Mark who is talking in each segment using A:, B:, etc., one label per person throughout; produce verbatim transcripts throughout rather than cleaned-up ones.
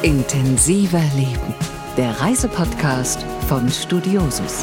A: Intensiver Leben, der Reisepodcast von Studiosus.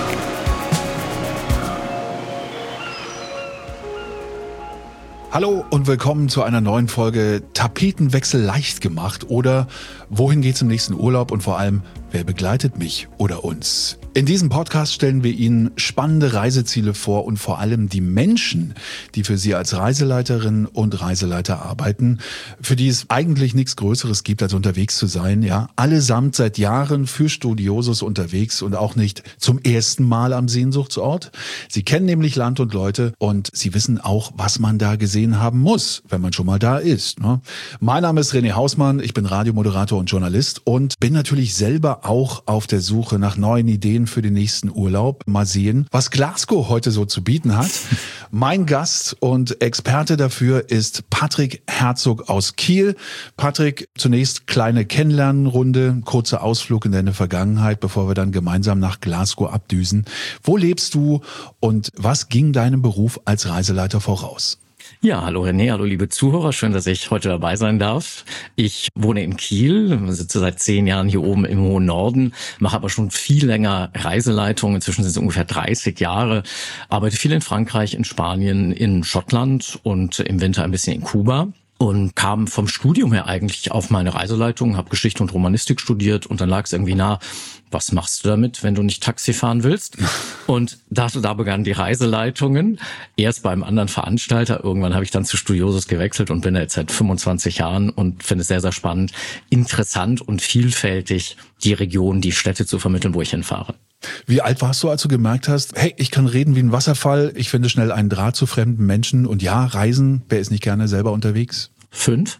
B: Hallo und willkommen zu einer neuen Folge Tapetenwechsel leicht gemacht oder wohin geht's im nächsten Urlaub und vor allem, wer begleitet mich oder uns? In diesem Podcast stellen wir Ihnen spannende Reiseziele vor und vor allem die Menschen, die für Sie als Reiseleiterin und Reiseleiter arbeiten, für die es eigentlich nichts Größeres gibt, als unterwegs zu sein. Ja, allesamt seit Jahren für Studiosus unterwegs und auch nicht zum ersten Mal am Sehnsuchtsort. Sie kennen nämlich Land und Leute und Sie wissen auch, was man da gesehen haben muss, wenn man schon mal da ist. Ne? Mein Name ist René Hausmann, ich bin Radiomoderator und Journalist und bin natürlich selber auch auf der Suche nach neuen Ideen für den nächsten Urlaub. Mal sehen, was Glasgow heute so zu bieten hat. Mein Gast und Experte dafür ist Patrick Herzog aus Kiel. Patrick, zunächst kleine Kennenlernrunde, kurzer Ausflug in deine Vergangenheit, bevor wir dann gemeinsam nach Glasgow abdüsen. Wo lebst du und was ging deinem Beruf als Reiseleiter voraus?
C: Ja, hallo René, hallo liebe Zuhörer, schön, dass ich heute dabei sein darf. Ich wohne in Kiel, sitze seit zehn Jahren hier oben im hohen Norden, mache aber schon viel länger Reiseleitung, inzwischen sind es ungefähr dreißig Jahre, arbeite viel in Frankreich, in Spanien, in Schottland und im Winter ein bisschen in Kuba. Und kam vom Studium her eigentlich auf meine Reiseleitung, habe Geschichte und Romanistik studiert und dann lag es irgendwie nah, was machst du damit, wenn du nicht Taxi fahren willst? Und da, da begannen die Reiseleitungen, erst beim anderen Veranstalter, irgendwann habe ich dann zu Studiosus gewechselt und bin da jetzt seit fünfundzwanzig Jahren und finde es sehr, sehr spannend, interessant und vielfältig, die Region, die Städte zu vermitteln, wo ich hinfahre.
B: Wie alt warst du, als du gemerkt hast, hey, ich kann reden wie ein Wasserfall, ich finde schnell einen Draht zu fremden Menschen und ja, reisen, wer ist nicht gerne selber unterwegs?
C: Fünf.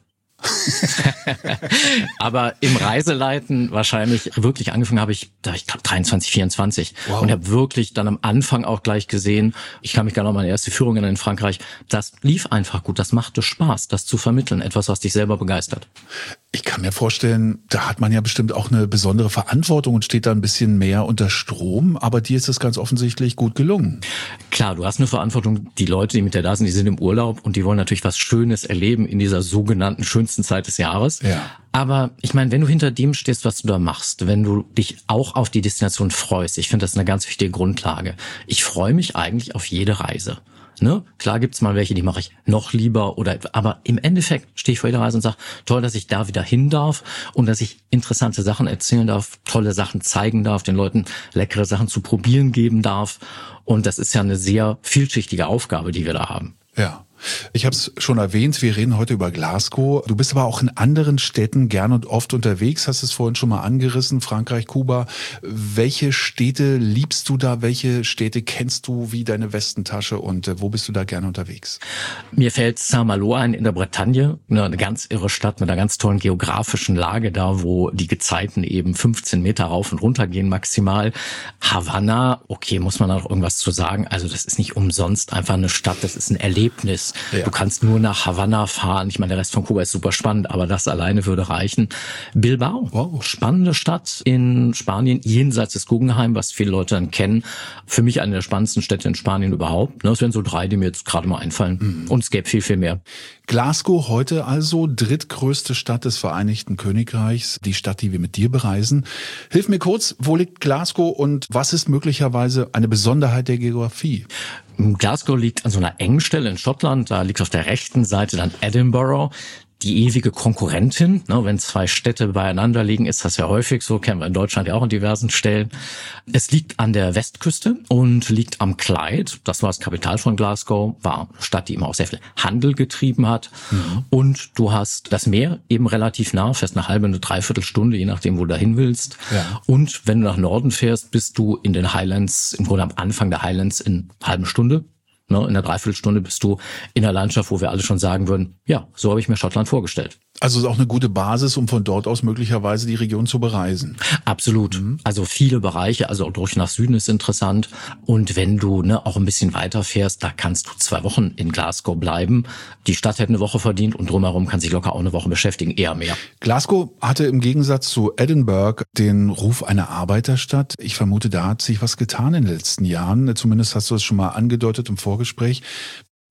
C: Aber im Reiseleiten wahrscheinlich wirklich angefangen habe ich, da ich glaube dreiundzwanzig, vierundzwanzig wow. Und habe wirklich dann am Anfang auch gleich gesehen, ich kann mich gar noch an meine erste Führung in Frankreich, das lief einfach gut, das machte Spaß, das zu vermitteln, etwas, was dich selber begeistert.
B: Ich kann mir vorstellen, da hat man ja bestimmt auch eine besondere Verantwortung und steht da ein bisschen mehr unter Strom, aber dir ist das ganz offensichtlich gut gelungen.
C: Klar, du hast eine Verantwortung, die Leute, die mit dir da sind, die sind im Urlaub und die wollen natürlich was Schönes erleben in dieser sogenannten schönsten Zeit des Jahres. Ja. Aber ich meine, wenn du hinter dem stehst, was du da machst, wenn du dich auch auf die Destination freust, ich finde das eine ganz wichtige Grundlage. Ich freue mich eigentlich auf jede Reise. Ne? Klar gibt's mal welche, die mache ich noch lieber oder, aber im Endeffekt stehe ich vor jeder Reise und sage, toll, dass ich da wieder hin darf und dass ich interessante Sachen erzählen darf, tolle Sachen zeigen darf, den Leuten leckere Sachen zu probieren geben darf. Und das ist ja eine sehr vielschichtige Aufgabe, die wir da haben.
B: Ja. Ich habe es schon erwähnt, wir reden heute über Glasgow. Du bist aber auch in anderen Städten gern und oft unterwegs, hast es vorhin schon mal angerissen, Frankreich, Kuba. Welche Städte liebst du da? Welche Städte kennst du wie deine Westentasche und äh, wo bist du da gerne unterwegs?
C: Mir fällt Saint-Malo ein in der Bretagne, eine ganz irre Stadt mit einer ganz tollen geografischen Lage da, wo die Gezeiten eben fünfzehn Meter rauf und runter gehen maximal. Havanna, okay, muss man da noch irgendwas zu sagen? Also das ist nicht umsonst einfach eine Stadt, das ist ein Erlebnis. Ja. Du kannst nur nach Havanna fahren. Ich meine, der Rest von Kuba ist super spannend, aber das alleine würde reichen. Bilbao, wow. Spannende Stadt in Spanien, jenseits des Guggenheim, was viele Leute dann kennen. Für mich eine der spannendsten Städte in Spanien überhaupt. Das wären so drei, die mir jetzt gerade mal einfallen. Mhm. Und es gäbe viel, viel mehr.
B: Glasgow heute also drittgrößte Stadt des Vereinigten Königreichs, die Stadt, die wir mit dir bereisen. Hilf mir kurz, wo liegt Glasgow und was ist möglicherweise eine Besonderheit der Geografie?
C: Glasgow liegt an so einer engen Stelle in Schottland, da liegt auf der rechten Seite dann Edinburgh. Die ewige Konkurrentin, ne, wenn zwei Städte beieinander liegen, ist das ja häufig so, kennen wir in Deutschland ja auch an diversen Stellen. Es liegt an der Westküste und liegt am Clyde, das war das Kapital von Glasgow, war eine Stadt, die immer auch sehr viel Handel getrieben hat. Mhm. Und du hast das Meer eben relativ nah, fährst eine halbe, eine Dreiviertelstunde, je nachdem, wo du dahin willst. Ja. Und wenn du nach Norden fährst, bist du in den Highlands, im Grunde am Anfang der Highlands in einer halben Stunde. Ne, in einer Dreiviertelstunde bist du in einer Landschaft, wo wir alle schon sagen würden, ja, so habe ich mir Schottland vorgestellt.
B: Also ist auch eine gute Basis, um von dort aus möglicherweise die Region zu bereisen.
C: Absolut. Mhm. Also viele Bereiche, also auch durch nach Süden ist interessant. Und wenn du ne auch ein bisschen weiter fährst, da kannst du zwei Wochen in Glasgow bleiben. Die Stadt hätte eine Woche verdient und drumherum kann sich locker auch eine Woche beschäftigen, eher mehr.
B: Glasgow hatte im Gegensatz zu Edinburgh den Ruf einer Arbeiterstadt. Ich vermute, da hat sich was getan in den letzten Jahren. Zumindest hast du es schon mal angedeutet im Vorgespräch.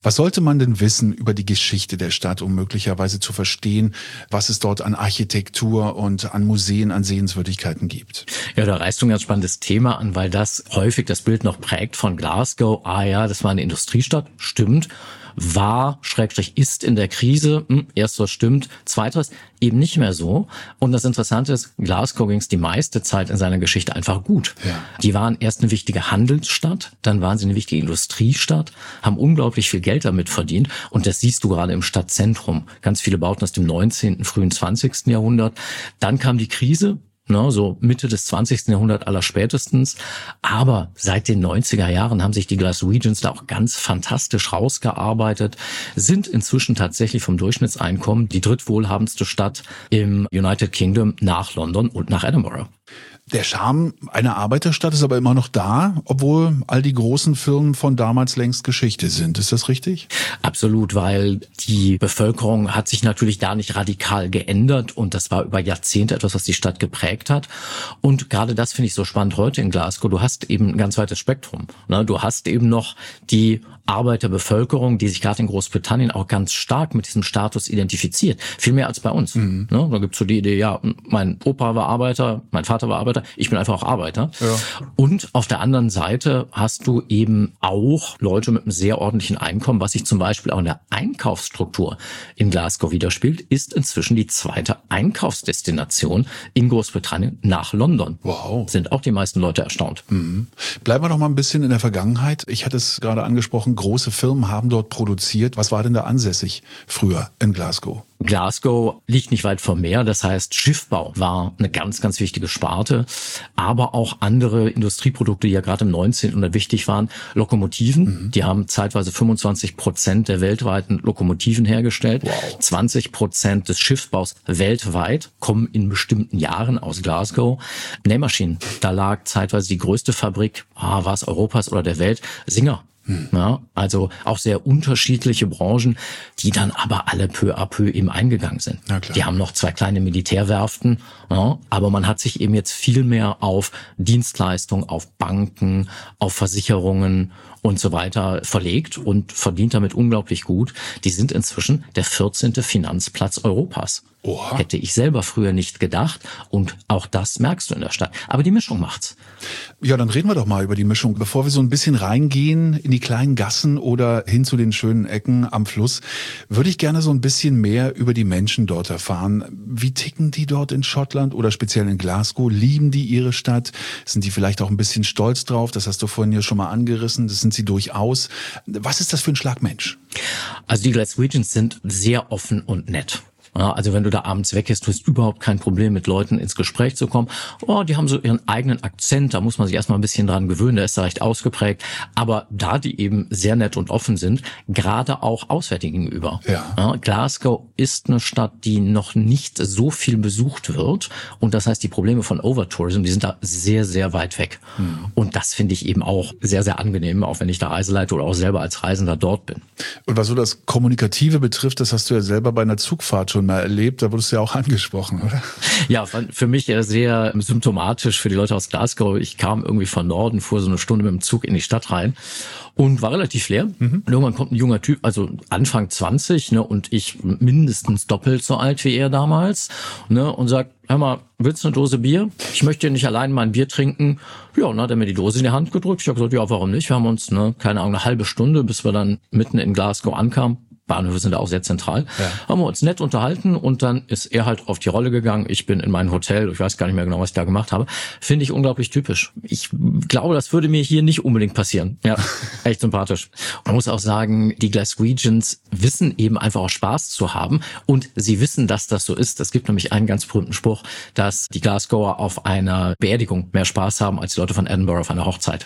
B: Was sollte man denn wissen über die Geschichte der Stadt, um möglicherweise zu verstehen, was es dort an Architektur und an Museen, an Sehenswürdigkeiten gibt?
C: Ja, da reißt du ein ganz spannendes Thema an, weil das häufig das Bild noch prägt von Glasgow. Ah ja, das war eine Industriestadt, stimmt. War, Schrägstrich, ist in der Krise. Hm, erstes stimmt. Zweiteres eben nicht mehr so. Und das Interessante ist, Glasgow ging es die meiste Zeit in seiner Geschichte einfach gut. Ja. Die waren erst eine wichtige Handelsstadt, dann waren sie eine wichtige Industriestadt, haben unglaublich viel Geld damit verdient. Und das siehst du gerade im Stadtzentrum. Ganz viele Bauten aus dem neunzehnten, frühen zwanzigsten Jahrhundert. Dann kam die Krise. Ne, so Mitte des zwanzigsten Jahrhunderts allerspätestens. Aber seit den neunziger Jahren haben sich die Glaswegians da auch ganz fantastisch rausgearbeitet, sind inzwischen tatsächlich vom Durchschnittseinkommen die drittwohlhabendste Stadt im United Kingdom nach London und nach Edinburgh.
B: Der Charme einer Arbeiterstadt ist aber immer noch da, obwohl all die großen Firmen von damals längst Geschichte sind. Ist das richtig?
C: Absolut, weil die Bevölkerung hat sich natürlich da nicht radikal geändert und das war über Jahrzehnte etwas, was die Stadt geprägt hat. Und gerade das finde ich so spannend heute in Glasgow. Du hast eben ein ganz weites Spektrum. Du hast eben noch die Arbeiterbevölkerung, die sich gerade in Großbritannien auch ganz stark mit diesem Status identifiziert. Viel mehr als bei uns. Mhm. Da gibt's so die Idee, ja, mein Opa war Arbeiter, mein Vater war Arbeiter, ich bin einfach auch Arbeiter. Ja. Und auf der anderen Seite hast du eben auch Leute mit einem sehr ordentlichen Einkommen, was sich zum Beispiel auch in der Einkaufsstruktur in Glasgow widerspiegelt, ist inzwischen die zweite Einkaufsdestination in Großbritannien nach London.
B: Wow.
C: Sind auch die meisten Leute erstaunt.
B: Mhm. Bleiben wir noch mal ein bisschen in der Vergangenheit. Ich hatte es gerade angesprochen, große Firmen haben dort produziert. Was war denn da ansässig früher in Glasgow?
C: Glasgow liegt nicht weit vom Meer, das heißt Schiffbau war eine ganz, ganz wichtige Sparte, aber auch andere Industrieprodukte, die ja gerade im neunzehnten. Jahrhundert wichtig waren. Lokomotiven, mhm. die haben zeitweise fünfundzwanzig Prozent der weltweiten Lokomotiven hergestellt. Wow. zwanzig Prozent des Schiffbaus weltweit kommen in bestimmten Jahren aus Glasgow. Nähmaschinen, da lag zeitweise die größte Fabrik, ah, war es Europas oder der Welt, Singer. Hm. Ja, also auch sehr unterschiedliche Branchen, die dann aber alle peu à peu eben eingegangen sind. Die haben noch zwei kleine Militärwerften, ja, aber man hat sich eben jetzt viel mehr auf Dienstleistungen, auf Banken, auf Versicherungen und so weiter verlegt und verdient damit unglaublich gut. Die sind inzwischen der vierzehnte Finanzplatz Europas. Oha. Hätte ich selber früher nicht gedacht. Und auch das merkst du in der Stadt. Aber die Mischung macht's.
B: Ja, dann reden wir doch mal über die Mischung. Bevor wir so ein bisschen reingehen in die kleinen Gassen oder hin zu den schönen Ecken am Fluss, würde ich gerne so ein bisschen mehr über die Menschen dort erfahren. Wie ticken die dort in Schottland oder speziell in Glasgow? Lieben die ihre Stadt? Sind die vielleicht auch ein bisschen stolz drauf? Das hast du vorhin ja schon mal angerissen. Das sind sie durchaus. Was ist das für ein Schlag Mensch?
C: Also die Glaswegians sind sehr offen und nett. Ja, also wenn du da abends weggehst, du hast überhaupt kein Problem, mit Leuten ins Gespräch zu kommen. Oh, die haben so ihren eigenen Akzent, da muss man sich erstmal ein bisschen dran gewöhnen, der ist da recht ausgeprägt. Aber da die eben sehr nett und offen sind, gerade auch Auswärtigen gegenüber. Ja. Ja, Glasgow ist eine Stadt, die noch nicht so viel besucht wird. Und das heißt, die Probleme von Overtourism, die sind da sehr, sehr weit weg. Hm. Und das finde ich eben auch sehr, sehr angenehm, auch wenn ich da Reise leite oder auch selber als Reisender dort bin.
B: Und was so das Kommunikative betrifft, das hast du ja selber bei einer Zugfahrt schon mal erlebt, da wurdest du ja auch angesprochen, oder?
C: Ja, für mich sehr symptomatisch für die Leute aus Glasgow. Ich kam irgendwie von Norden, fuhr so eine Stunde mit dem Zug in die Stadt rein und war relativ leer. Mhm. Und irgendwann kommt ein junger Typ, also Anfang zwanzig, ne, und ich mindestens doppelt so alt wie er damals, ne, und sagt, hör mal, willst du eine Dose Bier? Ich möchte nicht allein mein Bier trinken. Ja, und dann hat er mir die Dose in die Hand gedrückt. Ich habe gesagt, ja, warum nicht? Wir haben uns, ne, keine Ahnung, eine halbe Stunde, bis wir dann mitten in Glasgow ankamen. Bahnhöfe sind da auch sehr zentral. Ja. Haben wir uns nett unterhalten und dann ist er halt auf die Rolle gegangen. Ich bin in mein Hotel. Ich weiß gar nicht mehr genau, was ich da gemacht habe. Finde ich unglaublich typisch. Ich glaube, das würde mir hier nicht unbedingt passieren. Ja, echt sympathisch. Und man muss auch sagen, die Glaswegians wissen eben einfach auch Spaß zu haben und sie wissen, dass das so ist. Es gibt nämlich einen ganz berühmten Spruch, dass die Glasgower auf einer Beerdigung mehr Spaß haben als die Leute von Edinburgh auf einer Hochzeit.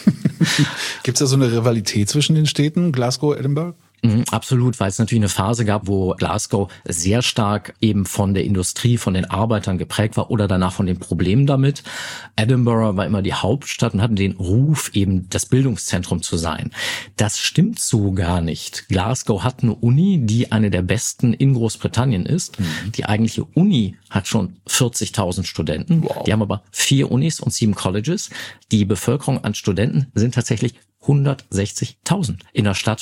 B: Gibt es da so eine Rivalität zwischen den Städten, Glasgow, Edinburgh?
C: Mhm, absolut, weil es natürlich eine Phase gab, wo Glasgow sehr stark eben von der Industrie, von den Arbeitern geprägt war oder danach von den Problemen damit. Edinburgh war immer die Hauptstadt und hatten den Ruf, eben das Bildungszentrum zu sein. Das stimmt so gar nicht. Glasgow hat eine Uni, die eine der besten in Großbritannien ist. Mhm. Die eigentliche Uni hat schon vierzigtausend Studenten. Wow. Die haben aber vier Unis und sieben Colleges. Die Bevölkerung an Studenten sind tatsächlich hundertsechzigtausend in einer Stadt von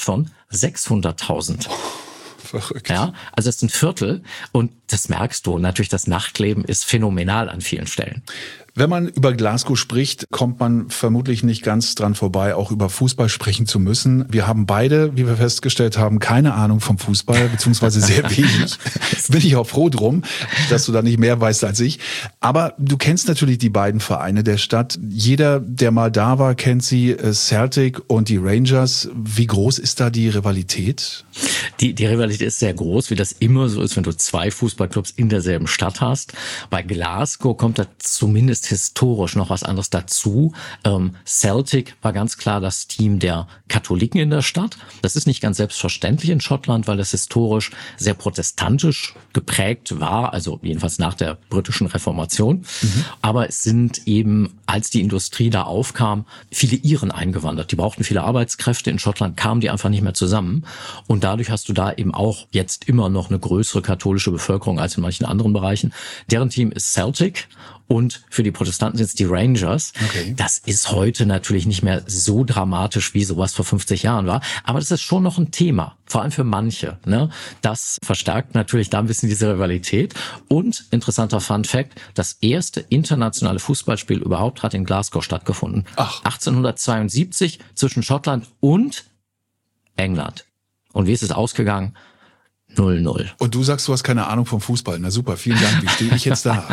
C: sechshunderttausend.
B: Verrückt.
C: Ja, also es ist ein Viertel und das merkst du. Natürlich, das Nachtleben ist phänomenal an vielen Stellen.
B: Wenn man über Glasgow spricht, kommt man vermutlich nicht ganz dran vorbei, auch über Fußball sprechen zu müssen. Wir haben beide, wie wir festgestellt haben, keine Ahnung vom Fußball, beziehungsweise sehr wenig. Bin ich auch froh drum, dass du da nicht mehr weißt als ich. Aber du kennst natürlich die beiden Vereine der Stadt. Jeder, der mal da war, kennt sie, Celtic und die Rangers. Wie groß ist da die Rivalität?
C: Die, die Rivalität ist sehr groß, wie das immer so ist, wenn du zwei Fußballclubs in derselben Stadt hast. Bei Glasgow kommt da zumindest historisch noch was anderes dazu. Ähm, Celtic war ganz klar das Team der Katholiken in der Stadt. Das ist nicht ganz selbstverständlich in Schottland, weil das historisch sehr protestantisch geprägt war, also jedenfalls nach der britischen Reformation. Mhm. Aber es sind eben, als die Industrie da aufkam, viele Iren eingewandert. Die brauchten viele Arbeitskräfte. In Schottland kamen die einfach nicht mehr zusammen. Und dadurch hast du da eben auch jetzt immer noch eine größere katholische Bevölkerung als in manchen anderen Bereichen. Deren Team ist Celtic. Und für die Protestanten sind es die Rangers. Okay. Das ist heute natürlich nicht mehr so dramatisch, wie sowas vor fünfzig Jahren war. Aber das ist schon noch ein Thema, vor allem für manche. Ne? Das verstärkt natürlich da ein bisschen diese Rivalität. Und interessanter Fun Fact, das erste internationale Fußballspiel überhaupt hat in Glasgow stattgefunden. Ach. achtzehnhundertzweiundsiebzig zwischen Schottland und England. Und wie ist es ausgegangen? null null.
B: Und du sagst, du hast keine Ahnung vom Fußball. Na super, vielen Dank. Wie stehe ich jetzt da?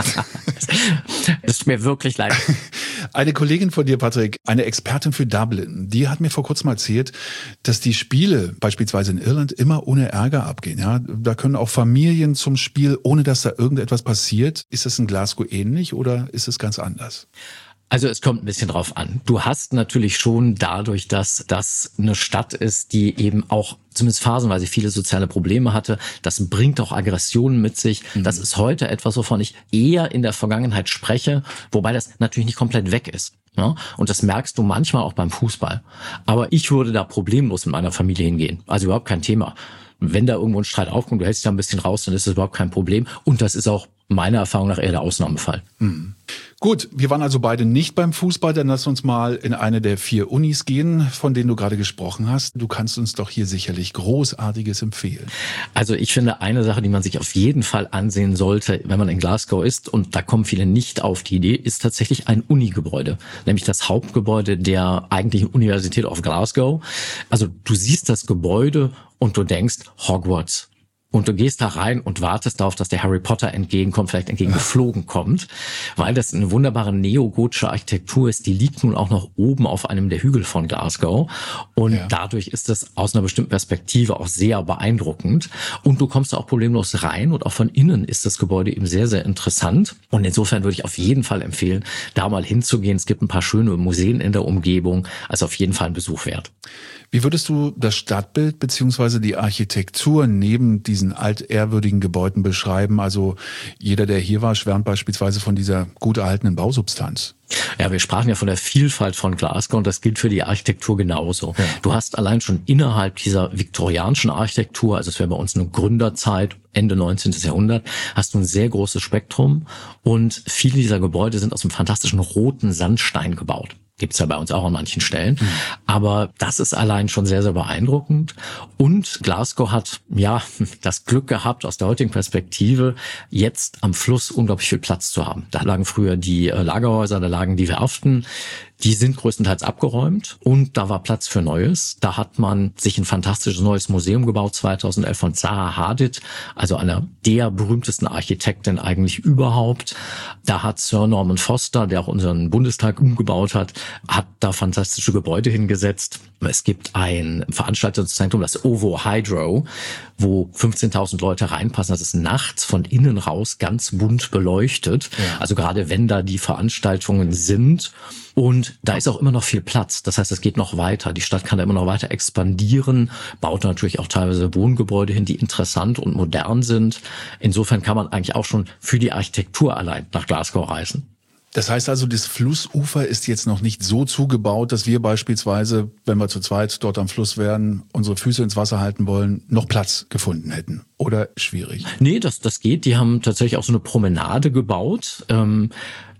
C: Das tut mir wirklich leid.
B: Eine Kollegin von dir, Patrick, eine Expertin für Dublin, die hat mir vor kurzem erzählt, dass die Spiele beispielsweise in Irland immer ohne Ärger abgehen. Ja, da können auch Familien zum Spiel, ohne dass da irgendetwas passiert. Ist das in Glasgow ähnlich oder ist es ganz anders?
C: Also es kommt ein bisschen drauf an. Du hast natürlich schon dadurch, dass das eine Stadt ist, die eben auch zumindest phasenweise viele soziale Probleme hatte. Das bringt auch Aggressionen mit sich. Mhm. Das ist heute etwas, wovon ich eher in der Vergangenheit spreche, wobei das natürlich nicht komplett weg ist. Ja? Und das merkst du manchmal auch beim Fußball. Aber ich würde da problemlos mit meiner Familie hingehen. Also überhaupt kein Thema. Wenn da irgendwo ein Streit aufkommt, du hältst dich da ein bisschen raus, dann ist das überhaupt kein Problem. Und das ist auch meiner Erfahrung nach eher der Ausnahmefall.
B: Mhm. Gut, wir waren also beide nicht beim Fußball, dann lass uns mal in eine der vier Unis gehen, von denen du gerade gesprochen hast. Du kannst uns doch hier sicherlich Großartiges empfehlen.
C: Also ich finde, eine Sache, die man sich auf jeden Fall ansehen sollte, wenn man in Glasgow ist, und da kommen viele nicht auf die Idee, ist tatsächlich ein Unigebäude, nämlich das Hauptgebäude der eigentlichen Universität of Glasgow. Also du siehst das Gebäude und du denkst, Hogwarts. Und du gehst da rein und wartest darauf, dass der Harry Potter entgegenkommt, vielleicht entgegengeflogen kommt, weil das eine wunderbare neogotische Architektur ist. Die liegt nun auch noch oben auf einem der Hügel von Glasgow. Und ja. dadurch ist es aus einer bestimmten Perspektive auch sehr beeindruckend. Und du kommst da auch problemlos rein und auch von innen ist das Gebäude eben sehr, sehr interessant. Und insofern würde ich auf jeden Fall empfehlen, da mal hinzugehen. Es gibt ein paar schöne Museen in der Umgebung, also auf jeden Fall ein Besuch wert.
B: Wie würdest du das Stadtbild bzw. die Architektur neben diesen altehrwürdigen Gebäuden beschreiben? Also jeder, der hier war, schwärmt beispielsweise von dieser gut erhaltenen Bausubstanz.
C: Ja, wir sprachen ja von der Vielfalt von Glasgow und das gilt für die Architektur genauso. Ja. Du hast allein schon innerhalb dieser viktorianischen Architektur, also es wäre bei uns eine Gründerzeit, Ende neunzehnten. Jahrhundert, hast du ein sehr großes Spektrum und viele dieser Gebäude sind aus einem fantastischen roten Sandstein gebaut. Gibt's ja bei uns auch an manchen Stellen. Mhm. Aber das ist allein schon sehr, sehr beeindruckend. Und Glasgow hat, ja, das Glück gehabt, aus der heutigen Perspektive, jetzt am Fluss unglaublich viel Platz zu haben. Da lagen früher die Lagerhäuser, da lagen die Werften. Die sind größtenteils abgeräumt und da war Platz für Neues. Da hat man sich ein fantastisches neues Museum gebaut, zweitausendelf von Zaha Hadid, also einer der berühmtesten Architekten eigentlich überhaupt. Da hat Sir Norman Foster, der auch unseren Bundestag umgebaut hat, hat da fantastische Gebäude hingesetzt. Es gibt ein Veranstaltungszentrum, das Ovo Hydro, wo fünfzehntausend Leute reinpassen. Das ist nachts von innen raus ganz bunt beleuchtet. Ja. Also gerade wenn da die Veranstaltungen sind. Und da ist auch immer noch viel Platz. Das heißt, es geht noch weiter. Die Stadt kann da immer noch weiter expandieren, baut natürlich auch teilweise Wohngebäude hin, die interessant und modern sind. Insofern kann man eigentlich auch schon für die Architektur allein nach Glasgow reisen.
B: Das heißt also, das Flussufer ist jetzt noch nicht so zugebaut, dass wir beispielsweise, wenn wir zu zweit dort am Fluss wären, unsere Füße ins Wasser halten wollen, noch Platz gefunden hätten. Oder schwierig?
C: Nee, das, das geht. Die haben tatsächlich auch so eine Promenade gebaut. Ähm,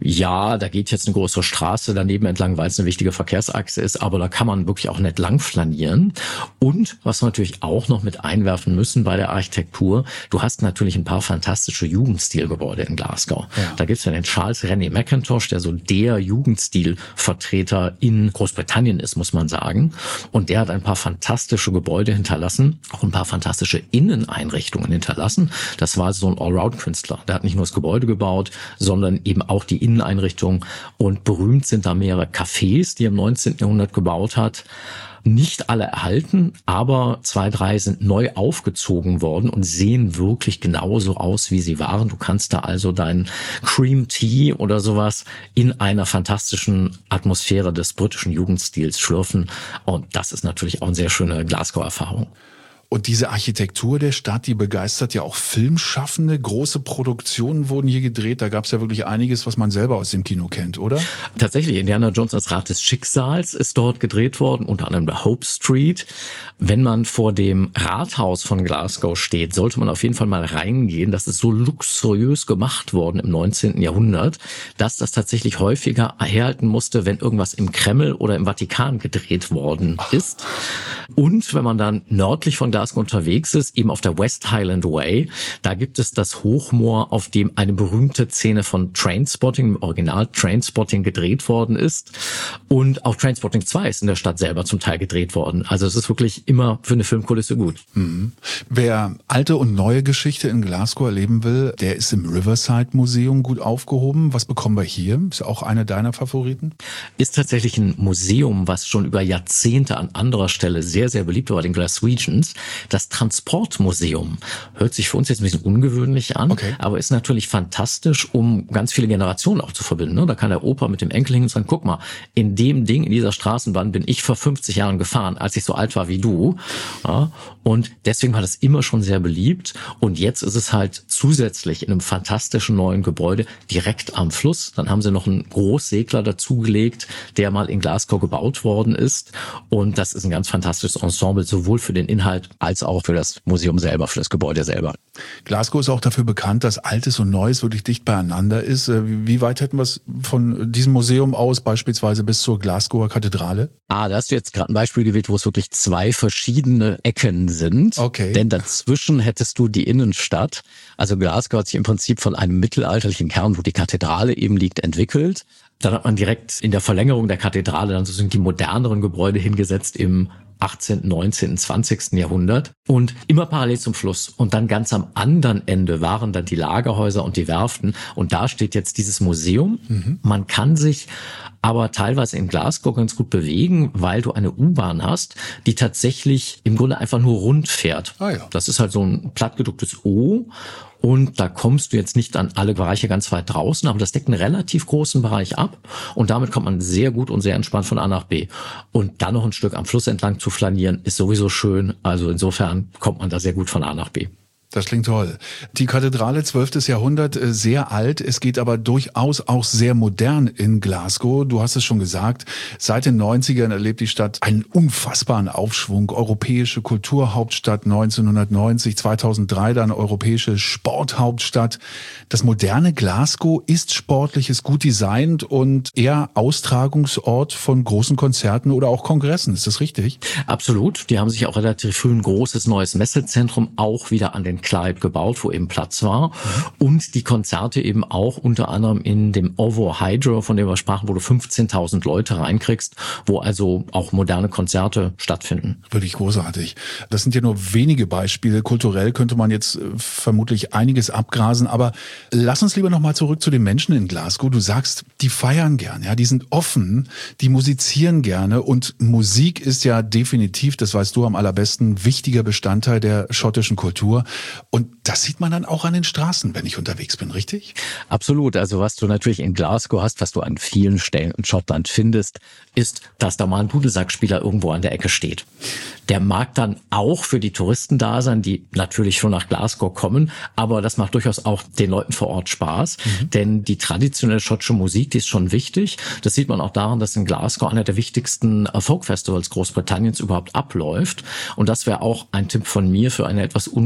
C: Ja, da geht jetzt eine größere Straße daneben entlang, weil es eine wichtige Verkehrsachse ist, aber da kann man wirklich auch nicht lang flanieren. Und was wir natürlich auch noch mit einwerfen müssen bei der Architektur, du hast natürlich ein paar fantastische Jugendstilgebäude in Glasgow. Ja. Da gibt's ja den Charles Rennie Mackintosh, der so der Jugendstilvertreter in Großbritannien ist, muss man sagen. Und der hat ein paar fantastische Gebäude hinterlassen, auch ein paar fantastische Inneneinrichtungen hinterlassen. Das war so ein Allround-Künstler. Der hat nicht nur das Gebäude gebaut, sondern eben auch die Inneneinrichtung. Und berühmt sind da mehrere Cafés, die er im neunzehnten Jahrhundert gebaut hat. Nicht alle erhalten, aber zwei, drei sind neu aufgezogen worden und sehen wirklich genauso aus, wie sie waren. Du kannst da also deinen Cream Tea oder sowas in einer fantastischen Atmosphäre des britischen Jugendstils schlürfen. Und das ist natürlich auch eine sehr schöne Glasgow-Erfahrung.
B: Und diese Architektur der Stadt, die begeistert ja auch Filmschaffende. Große Produktionen wurden hier gedreht. Da gab es ja wirklich einiges, was man selber aus dem Kino kennt, oder?
C: Tatsächlich, Indiana Jones als Rat des Schicksals ist dort gedreht worden, unter anderem der Hope Street. Wenn man vor dem Rathaus von Glasgow steht, sollte man auf jeden Fall mal reingehen. Das ist so luxuriös gemacht worden im neunzehnten Jahrhundert, dass das tatsächlich häufiger herhalten musste, wenn irgendwas im Kreml oder im Vatikan gedreht worden ist. Und wenn man dann nördlich von Glasgow unterwegs ist, eben auf der West Highland Way, da gibt es das Hochmoor, auf dem eine berühmte Szene von Trainspotting, im Original Trainspotting, gedreht worden ist. Und auch Trainspotting zwei ist in der Stadt selber zum Teil gedreht worden. Also es ist wirklich immer für eine Filmkulisse gut.
B: Mhm. Wer alte und neue Geschichte in Glasgow erleben will, der ist im Riverside Museum gut aufgehoben. Was bekommen wir hier? Ist auch einer deiner Favoriten?
C: Ist tatsächlich ein Museum, was schon über Jahrzehnte an anderer Stelle sehr, sehr beliebt war, den Glaswegians. Das Transportmuseum hört sich für uns jetzt ein bisschen ungewöhnlich an, okay, aber ist natürlich fantastisch, um ganz viele Generationen auch zu verbinden. Da kann der Opa mit dem Enkel hin und sagen, guck mal, in dem Ding, in dieser Straßenbahn bin ich vor fünfzig Jahren gefahren, als ich so alt war wie du. Ja, und deswegen war das immer schon sehr beliebt. Und jetzt ist es halt zusätzlich in einem fantastischen neuen Gebäude direkt am Fluss. Dann haben sie noch einen Großsegler dazugelegt, der mal in Glasgow gebaut worden ist. Und das ist ein ganz fantastisches Ensemble, sowohl für den Inhalt als auch für das Museum selber, für das Gebäude selber.
B: Glasgow ist auch dafür bekannt, dass Altes und Neues wirklich dicht beieinander ist. Wie weit hätten wir es von diesem Museum aus beispielsweise bis zur Glasgower Kathedrale?
C: Ah, da hast du jetzt gerade ein Beispiel gewählt, wo es wirklich zwei verschiedene Ecken sind.
B: Okay.
C: Denn dazwischen hättest du die Innenstadt. Also Glasgow hat sich im Prinzip von einem mittelalterlichen Kern, wo die Kathedrale eben liegt, entwickelt. Dann hat man direkt in der Verlängerung der Kathedrale dann so sind die moderneren Gebäude hingesetzt im achtzehnten, neunzehnten, zwanzigsten Jahrhundert und immer parallel zum Fluss. Und dann ganz am anderen Ende waren dann die Lagerhäuser und die Werften. Und da steht jetzt dieses Museum. Mhm. Man kann sich aber teilweise in Glasgow ganz gut bewegen, weil du eine U-Bahn hast, die tatsächlich im Grunde einfach nur rund fährt.
B: Ah ja.
C: Das ist halt so ein plattgedrucktes O. Und da kommst du jetzt nicht an alle Bereiche ganz weit draußen, aber das deckt einen relativ großen Bereich ab. Und damit kommt man sehr gut und sehr entspannt von A nach B. Und dann noch ein Stück am Fluss entlang zu flanieren, ist sowieso schön. Also insofern kommt man da sehr gut von A nach B.
B: Das klingt toll. Die Kathedrale, zwölftes Jahrhundert, sehr alt. Es geht aber durchaus auch sehr modern in Glasgow. Du hast es schon gesagt, seit den neunzigern erlebt die Stadt einen unfassbaren Aufschwung. Europäische Kulturhauptstadt neunzehnhundertneunzig, zweitausenddrei dann europäische Sporthauptstadt. Das moderne Glasgow ist sportlich, ist gut designt und eher Austragungsort von großen Konzerten oder auch Kongressen. Ist das richtig?
C: Absolut. Die haben sich auch relativ früh ein großes neues Messezentrum auch wieder an den Clyde gebaut, wo eben Platz war. Mhm. Und die Konzerte eben auch unter anderem in dem Ovo Hydro, von dem wir sprachen, wo du fünfzehntausend Leute reinkriegst, wo also auch moderne Konzerte stattfinden.
B: Wirklich großartig. Das sind ja nur wenige Beispiele. Kulturell könnte man jetzt vermutlich einiges abgrasen, aber lass uns lieber nochmal zurück zu den Menschen in Glasgow. Du sagst, die feiern gern, ja, die sind offen, die musizieren gerne und Musik ist ja definitiv, das weißt du am allerbesten, wichtiger Bestandteil der schottischen Kultur. Und das sieht man dann auch an den Straßen, wenn ich unterwegs bin, richtig?
C: Absolut. Also was du natürlich in Glasgow hast, was du an vielen Stellen in Schottland findest, ist, dass da mal ein Dudelsackspieler irgendwo an der Ecke steht. Der mag dann auch für die Touristen da sein, die natürlich schon nach Glasgow kommen, aber das macht durchaus auch den Leuten vor Ort Spaß, mhm. denn die traditionelle schottische Musik, die ist schon wichtig. Das sieht man auch daran, dass in Glasgow einer der wichtigsten Folk-Festivals Großbritanniens überhaupt abläuft. Und das wäre auch ein Tipp von mir für eine etwas ungewöhnliche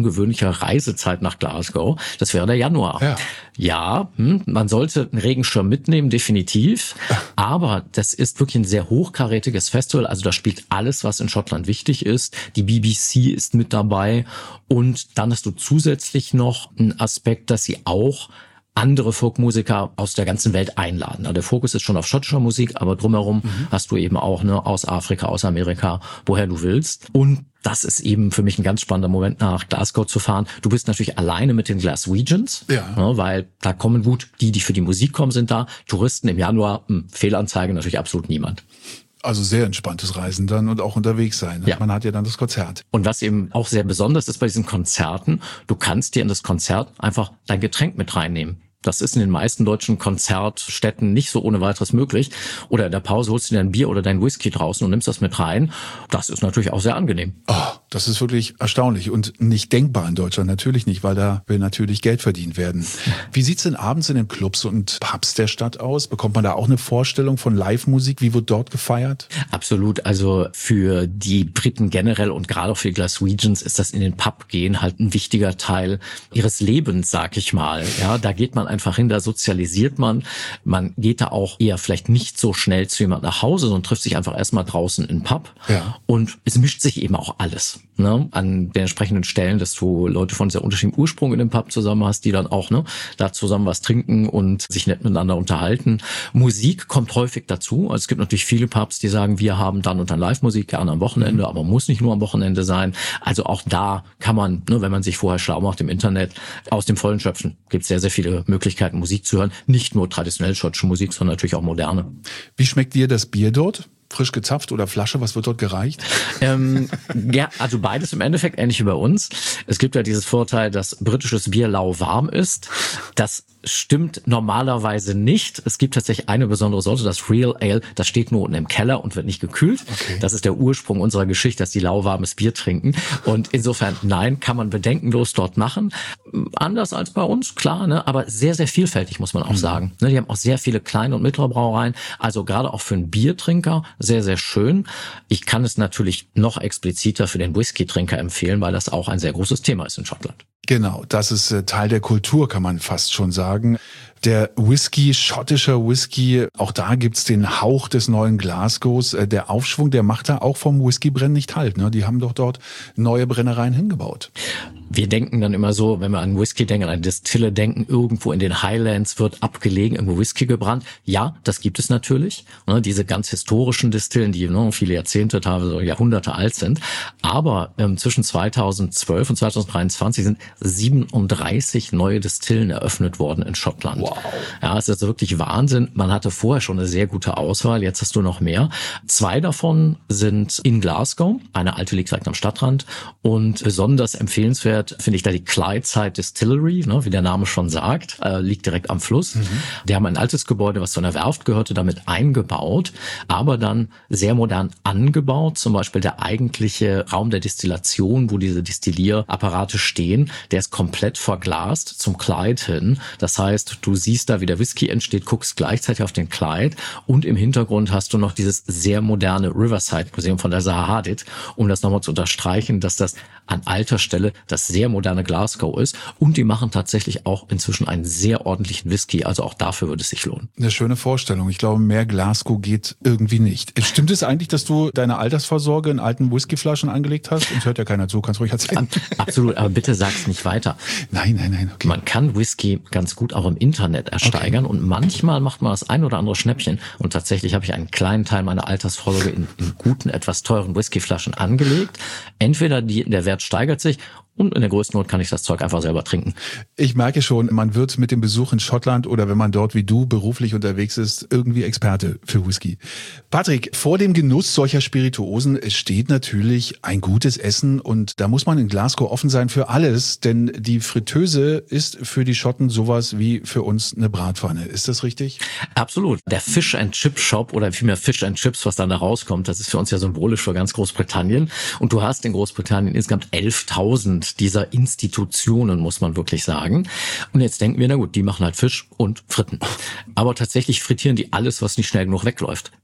C: gute Reisezeit nach Glasgow, das wäre der Januar.
B: Ja,
C: ja hm, man sollte einen Regenschirm mitnehmen, definitiv. Aber das ist wirklich ein sehr hochkarätiges Festival. Also da spielt alles, was in Schottland wichtig ist. Die B B C ist mit dabei. Und dann hast du zusätzlich noch einen Aspekt, dass sie auch andere Folkmusiker aus der ganzen Welt einladen. Also der Fokus ist schon auf schottischer Musik, aber drumherum mhm. hast du eben auch ne, aus Afrika, aus Amerika, woher du willst. Und das ist eben für mich ein ganz spannender Moment, nach Glasgow zu fahren. Du bist natürlich alleine mit den Glaswegians,
B: ja.
C: ne, weil da kommen gut, die, die für die Musik kommen, sind da. Touristen im Januar, mh, Fehlanzeige, natürlich absolut niemand.
B: Also sehr entspanntes Reisen dann und auch unterwegs sein.
C: Ja.
B: Man hat ja dann das Konzert.
C: Und was eben auch sehr besonders ist bei diesen Konzerten, du kannst dir in das Konzert einfach dein Getränk mit reinnehmen. Das ist in den meisten deutschen Konzertstätten nicht so ohne weiteres möglich. Oder in der Pause holst du dir ein Bier oder dein Whisky draußen und nimmst das mit rein. Das ist natürlich auch sehr angenehm.
B: Oh, das ist wirklich erstaunlich und nicht denkbar in Deutschland. Natürlich nicht, weil da will natürlich Geld verdient werden. Wie sieht's denn abends in den Clubs und Pubs der Stadt aus? Bekommt man da auch eine Vorstellung von Live-Musik? Wie wird dort gefeiert?
C: Absolut. Also für die Briten generell und gerade auch für die Glaswegians ist das in den Pub gehen halt ein wichtiger Teil ihres Lebens, sag ich mal. Ja, da geht man einfach hin, da sozialisiert man. Man geht da auch eher vielleicht nicht so schnell zu jemand nach Hause, sondern trifft sich einfach erstmal draußen in den Pub.
B: Ja.
C: Und es mischt sich eben auch alles. Ne? An den entsprechenden Stellen, dass du Leute von sehr unterschiedlichem Ursprung in dem Pub zusammen hast, die dann auch ne, da zusammen was trinken und sich nett miteinander unterhalten. Musik kommt häufig dazu. Also es gibt natürlich viele Pubs, die sagen, wir haben dann und dann Live-Musik, gerne am Wochenende, mhm. aber muss nicht nur am Wochenende sein. Also auch da kann man, ne, wenn man sich vorher schlau macht im Internet, aus dem Vollen schöpfen. Gibt sehr, sehr viele Möglichkeiten, Musik zu hören. Nicht nur traditionell schottische Musik, sondern natürlich auch moderne.
B: Wie schmeckt dir das Bier dort? Frisch gezapft oder Flasche? Was wird dort gereicht?
C: Ähm, ja, also beides im Endeffekt ähnlich wie bei uns. Es gibt ja dieses Vorteil, dass britisches Bier lauwarm ist. Das stimmt normalerweise nicht. Es gibt tatsächlich eine besondere Sorte, das Real Ale. Das steht nur unten im Keller und wird nicht gekühlt. Okay. Das ist der Ursprung unserer Geschichte, dass die lauwarmes Bier trinken. Und insofern, nein, kann man bedenkenlos dort machen. Anders als bei uns, klar, ne, aber sehr, sehr vielfältig, muss man auch mhm. sagen. Ne, die haben auch sehr viele kleine und mittlere Brauereien. Also gerade auch für einen Biertrinker sehr, sehr schön. Ich kann es natürlich noch expliziter für den Whisky-Trinker empfehlen, weil das auch ein sehr großes Thema ist in Schottland.
B: Genau, das ist äh, Teil der Kultur, kann man fast schon sagen. Der Whisky, schottischer Whisky, auch da gibt's den Hauch des neuen Glasgows. Äh, der Aufschwung, der macht da auch vom Whiskybrennen nicht halt. Ne? Die haben doch dort neue Brennereien hingebaut.
C: Wir denken dann immer so, wenn wir an Whisky denken, an eine Distille denken, irgendwo in den Highlands wird abgelegen, irgendwo Whisky gebrannt. Ja, das gibt es natürlich. Ne, diese ganz historischen Distillen, die ne, viele Jahrzehnte, teilweise Jahrhunderte alt sind. Aber ähm, zwischen zweitausendzwölf und zweitausenddreiundzwanzig sind siebenunddreißig neue Distillen eröffnet worden in Schottland. Wow. Ja, es ist wirklich Wahnsinn. Man hatte vorher schon eine sehr gute Auswahl, jetzt hast du noch mehr. Zwei davon sind in Glasgow, eine alte liegt direkt am Stadtrand und besonders empfehlenswert finde ich da die Clydeside Distillery, ne, wie der Name schon sagt, äh, liegt direkt am Fluss. Mhm. Die haben ein altes Gebäude, was zu einer Werft gehörte, damit eingebaut, aber dann sehr modern angebaut. Zum Beispiel der eigentliche Raum der Destillation, wo diese Destillierapparate stehen, der ist komplett verglast zum Clyde hin. Das heißt, du siehst da, wie der Whisky entsteht, guckst gleichzeitig auf den Clyde und im Hintergrund hast du noch dieses sehr moderne Riverside Museum von der Zaha Hadid, um das nochmal zu unterstreichen, dass das an alter Stelle das sehr moderne Glasgow ist. Und die machen tatsächlich auch inzwischen einen sehr ordentlichen Whisky. Also auch dafür würde es sich lohnen.
B: Eine schöne Vorstellung. Ich glaube, mehr Glasgow geht irgendwie nicht. Stimmt es eigentlich, dass du deine Altersvorsorge in alten Whiskyflaschen angelegt hast? Uns hört ja keiner zu, kannst ruhig erzählen.
C: Absolut, aber bitte sag's nicht weiter.
B: Nein, nein, nein. Okay.
C: Man kann Whisky ganz gut auch im Internet ersteigern okay. und manchmal macht man das ein oder andere Schnäppchen. Und tatsächlich habe ich einen kleinen Teil meiner Altersvorsorge in, in guten, etwas teuren Whiskyflaschen angelegt. Entweder die, der Wert steigert sich und in der größten Not kann ich das Zeug einfach selber trinken.
B: Ich merke schon, man wird mit dem Besuch in Schottland oder wenn man dort wie du beruflich unterwegs ist, irgendwie Experte für Whisky. Patrick, vor dem Genuss solcher Spirituosen steht natürlich ein gutes Essen und da muss man in Glasgow offen sein für alles, denn die Fritteuse ist für die Schotten sowas wie für uns eine Bratpfanne. Ist das richtig?
C: Absolut. Der Fish and Chip Shop oder vielmehr Fish and Chips, was dann da rauskommt, das ist für uns ja symbolisch für ganz Großbritannien. Und du hast in Großbritannien insgesamt elftausend dieser Institutionen, muss man wirklich sagen. Und jetzt denken wir, na gut, die machen halt Fisch und Fritten. Aber tatsächlich frittieren die alles, was nicht schnell genug wegläuft.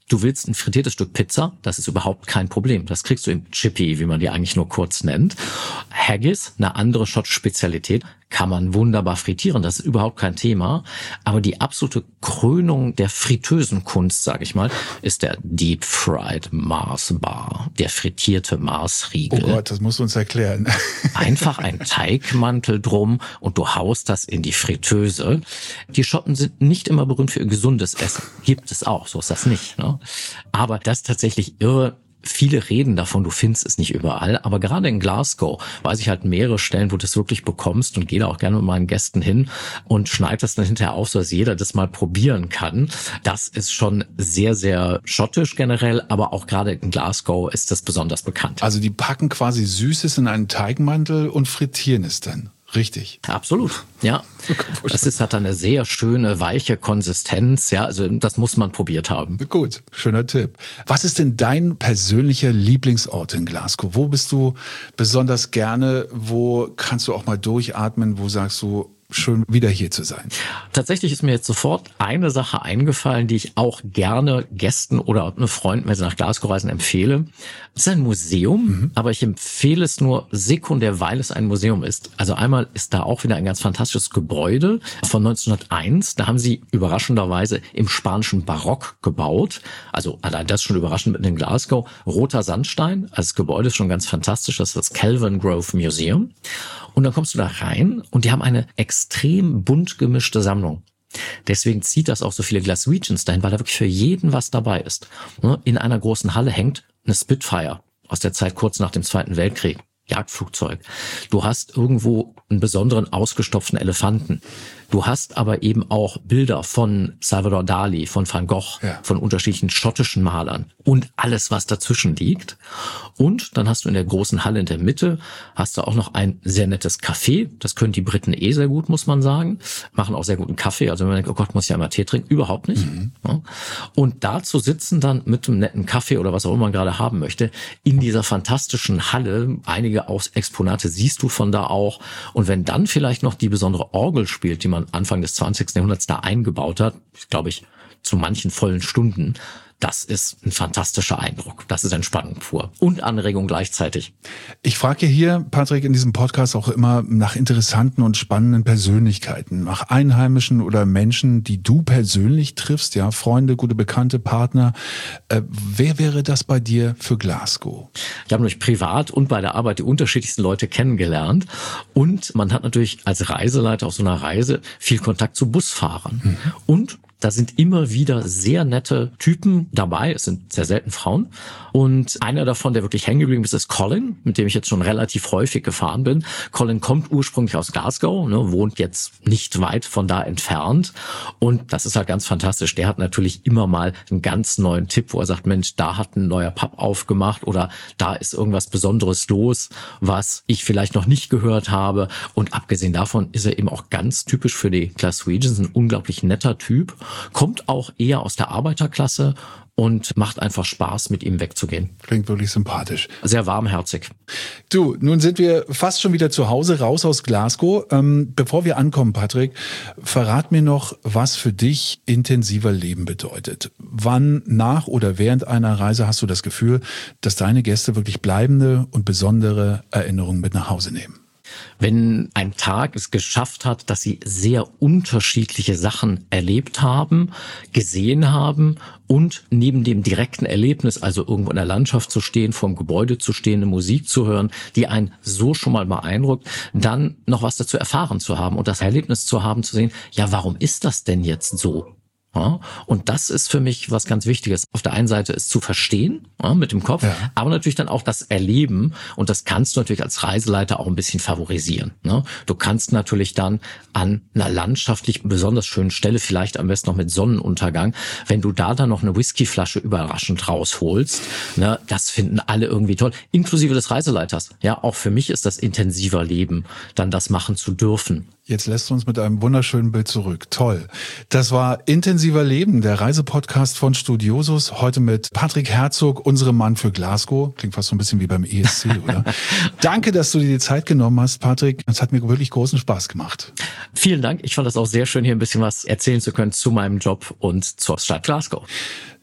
C: Du willst ein frittiertes Stück Pizza, das ist überhaupt kein Problem. Das kriegst du im Chippy, wie man die eigentlich nur kurz nennt. Haggis, eine andere schottische Spezialität, kann man wunderbar frittieren, das ist überhaupt kein Thema. Aber die absolute Krönung der fritösen Kunst, sage ich mal, ist der Deep Fried Mars Bar, der frittierte Marsriegel.
B: Oh Gott, das musst du uns erklären.
C: Einfach ein Teigmantel drum und du haust das in die Fritteuse. Die Schotten sind nicht immer berühmt für ihr gesundes Essen. Gibt es auch, so ist das nicht, ne? Aber das ist tatsächlich irre. Viele reden davon, du findest es nicht überall, aber gerade in Glasgow weiß ich halt mehrere Stellen, wo du das wirklich bekommst und gehe da auch gerne mit meinen Gästen hin und schneide das dann hinterher auf, so dass jeder das mal probieren kann. Das ist schon sehr, sehr schottisch generell, aber auch gerade in Glasgow ist das besonders bekannt.
B: Also die packen quasi Süßes in einen Teigmantel und frittieren es dann. Richtig.
C: Absolut, ja. Das ist, hat eine sehr schöne, weiche Konsistenz, ja, also das muss man probiert haben.
B: Gut, schöner Tipp. Was ist denn dein persönlicher Lieblingsort in Glasgow? Wo bist du besonders gerne? Wo kannst du auch mal durchatmen? Wo sagst du, schön wieder hier zu sein?
C: Tatsächlich ist mir jetzt sofort eine Sache eingefallen, die ich auch gerne Gästen oder Freunden, wenn sie nach Glasgow reisen, empfehle. Es ist ein Museum, mhm. aber ich empfehle es nur sekundär, weil es ein Museum ist. Also einmal ist da auch wieder ein ganz fantastisches Gebäude von neunzehnhunderteins. Da haben sie überraschenderweise im spanischen Barock gebaut. Also allein das schon überraschend mitten in Glasgow. Roter Sandstein, also das Gebäude ist schon ganz fantastisch. Das ist das Kelvingrove Museum. Und dann kommst du da rein und die haben eine extrem bunt gemischte Sammlung. Deswegen zieht das auch so viele Glaswegians dahin, weil da wirklich für jeden was dabei ist. In einer großen Halle hängt eine Spitfire aus der Zeit kurz nach dem Zweiten Weltkrieg. Jagdflugzeug. Du hast irgendwo einen besonderen ausgestopften Elefanten. Du hast aber eben auch Bilder von Salvador Dali, von Van Gogh, ja. von unterschiedlichen schottischen Malern und alles, was dazwischen liegt. Und dann hast du in der großen Halle in der Mitte, hast du auch noch ein sehr nettes Café. Das können die Briten eh sehr gut, muss man sagen. Machen auch sehr guten Kaffee. Also wenn man denkt, oh Gott, muss ich ja mal Tee trinken. Überhaupt nicht. Mhm. Ja. Und dazu sitzen dann mit einem netten Kaffee oder was auch immer man gerade haben möchte, in dieser fantastischen Halle. Einige Exponate siehst du von da auch. Und wenn dann vielleicht noch die besondere Orgel spielt, die man Anfang des zwanzigsten Jahrhunderts da eingebaut hat, glaube ich, zu manchen vollen Stunden, das ist ein fantastischer Eindruck. Das ist Entspannung pur und Anregung gleichzeitig.
B: Ich frage hier, Patrick, in diesem Podcast auch immer nach interessanten und spannenden Persönlichkeiten, nach Einheimischen oder Menschen, die du persönlich triffst, ja, Freunde, gute Bekannte, Partner. Äh, wer wäre das bei dir für Glasgow?
C: Ich habe nämlich privat und bei der Arbeit die unterschiedlichsten Leute kennengelernt und man hat natürlich als Reiseleiter auf so einer Reise viel Kontakt zu Busfahrern mhm. und da sind immer wieder sehr nette Typen dabei. Es sind sehr selten Frauen. Und einer davon, der wirklich hängen geblieben ist, ist Colin, mit dem ich jetzt schon relativ häufig gefahren bin. Colin kommt ursprünglich aus Glasgow, ne, wohnt jetzt nicht weit von da entfernt. Und das ist halt ganz fantastisch. Der hat natürlich immer mal einen ganz neuen Tipp, wo er sagt, Mensch, da hat ein neuer Pub aufgemacht oder da ist irgendwas Besonderes los, was ich vielleicht noch nicht gehört habe. Und abgesehen davon ist er eben auch ganz typisch für die Glaswegians, ein unglaublich netter Typ. Kommt auch eher aus der Arbeiterklasse und macht einfach Spaß, mit ihm wegzugehen.
B: Klingt wirklich sympathisch.
C: Sehr warmherzig.
B: Du, nun sind wir fast schon wieder zu Hause, raus aus Glasgow. Ähm, bevor wir ankommen, Patrick, verrat mir noch, was für dich intensiver Leben bedeutet. Wann nach oder während einer Reise hast du das Gefühl, dass deine Gäste wirklich bleibende und besondere Erinnerungen mit nach Hause nehmen?
C: Wenn ein Tag es geschafft hat, dass sie sehr unterschiedliche Sachen erlebt haben, gesehen haben und neben dem direkten Erlebnis, also irgendwo in der Landschaft zu stehen, vor dem Gebäude zu stehen, eine Musik zu hören, die einen so schon mal beeindruckt, dann noch was dazu erfahren zu haben und das Erlebnis zu haben, zu sehen, ja, warum ist das denn jetzt so? Ja, und das ist für mich was ganz Wichtiges. Auf der einen Seite ist zu verstehen, ja, mit dem Kopf, ja. aber natürlich dann auch das Erleben. Und das kannst du natürlich als Reiseleiter auch ein bisschen favorisieren. Ne? Du kannst natürlich dann an einer landschaftlich besonders schönen Stelle, vielleicht am besten noch mit Sonnenuntergang, wenn du da dann noch eine Whiskyflasche überraschend rausholst, ne, das finden alle irgendwie toll, inklusive des Reiseleiters. Ja, auch für mich ist das intensiver Leben, dann das machen zu dürfen.
B: Jetzt lässt du uns mit einem wunderschönen Bild zurück. Toll. Das war Intensiver Leben, der Reisepodcast von Studiosus. Heute mit Patrick Herzog, unserem Mann für Glasgow. Klingt fast so ein bisschen wie beim E S C, oder? Danke, dass du dir die Zeit genommen hast, Patrick. Es hat mir wirklich großen Spaß gemacht.
C: Vielen Dank. Ich fand es auch sehr schön, hier ein bisschen was erzählen zu können zu meinem Job und zur Stadt Glasgow.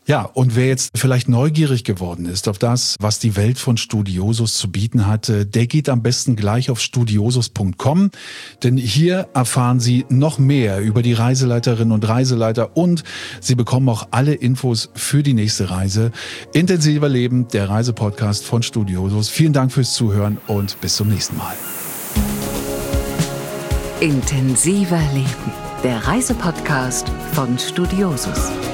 B: Ja, und wer jetzt vielleicht neugierig geworden ist auf das, was die Welt von Studiosus zu bieten hatte, der geht am besten gleich auf studiosus punkt com, denn hier erfahren Sie noch mehr über die Reiseleiterinnen und Reiseleiter und Sie bekommen auch alle Infos für die nächste Reise. Intensiver Leben, der Reisepodcast von Studiosus. Vielen Dank fürs Zuhören und bis zum nächsten Mal.
A: Intensiver Leben, der Reisepodcast von Studiosus.